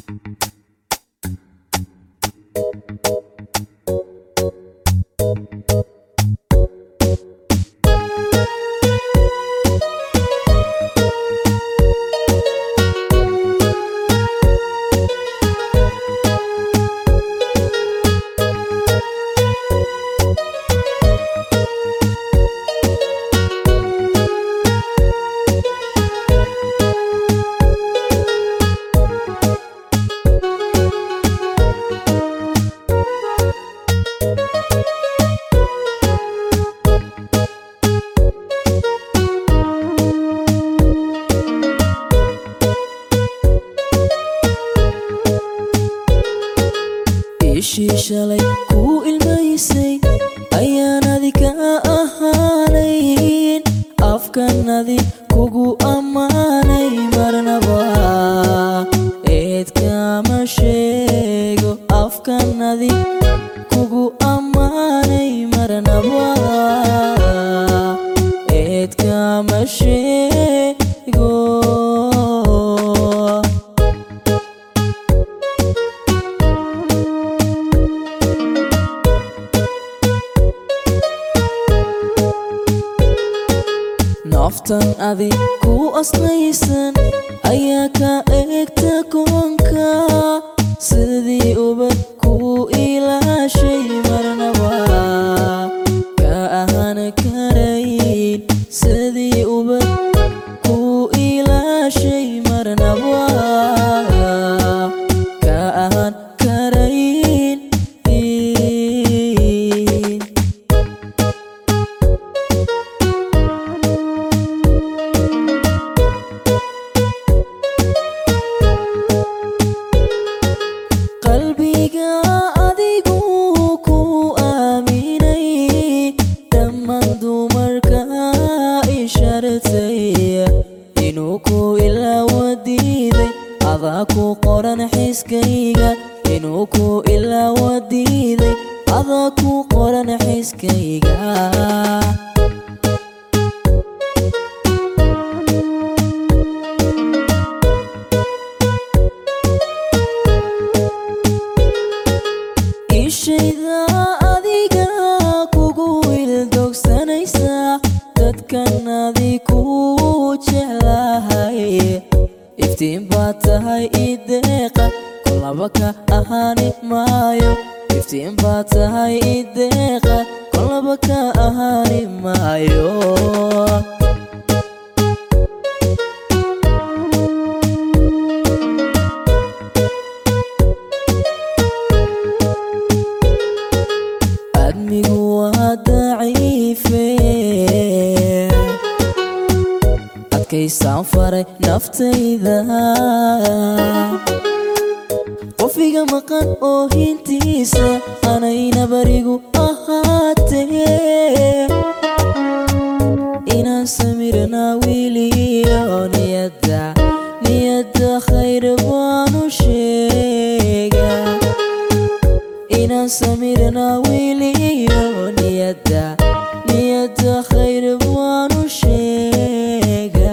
shalay ku ilmaysay ayaanadi ka ahaanayn afkanadi kugu ammaanay marnaba eed kama sheego afkanadi kugu ammaanay marnaba eed kama sheego naftan adi ku aslaysan ayaa ka eegta koonka sidii ubad ku ilaashay marnaba ka ahaan karayn sidii ubad ku ilaashay marnaba ka ahaan karayn qalbiga adigu ku aaminay dhammaan dumarka isharatay inuu ku ilaawo diiday adaa ku qoran xiskayga inuu ku ilaawo diiday adaa ku qoran xiskayga ishayda adiga kugu ildogsanaysa dadkan adi ku jeclahay iftiin baad tahay ideeqa kolaba ka ahaani maayo iftiin baad tahay ideeqa kolaba ka ahaani maayo admigu waa daciife adkaysaan faray naftayda qofiga maqan oo hintiisa anayna barigu ahaatee inaan samirna wiliyo niyadda khayr baanu sheega inaan samirna wiliyo niyadda khayr baanu sheega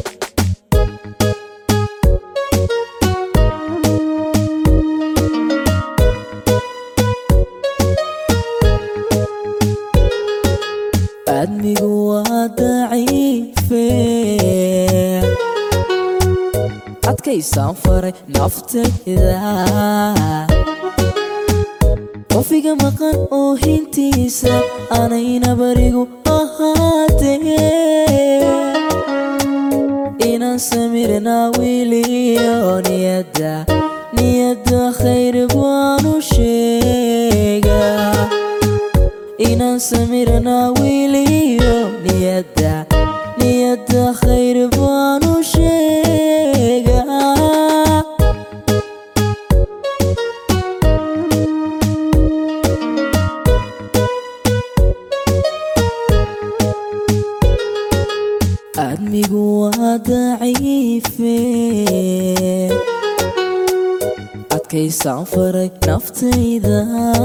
admigu waa daciife adkaysaan faray naftayda qofiga maqan oo hintiisa anayna barigu ahaatee inaan samirna wiliyo niyadda khayr baanu sheega inaan samirna wiliyo niyadda khayr baanu sheega admigu waa daciife adkaysaan faray naftayda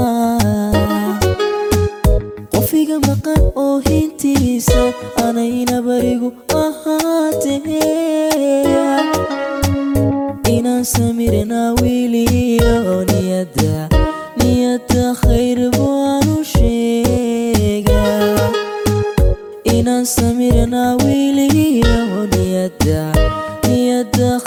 qofiga maqan oo hintiisa anayna barigu ahaatee inaan samirna wiliyo niyada khayr baanu sheegaa inaan samirna wiliyo niyada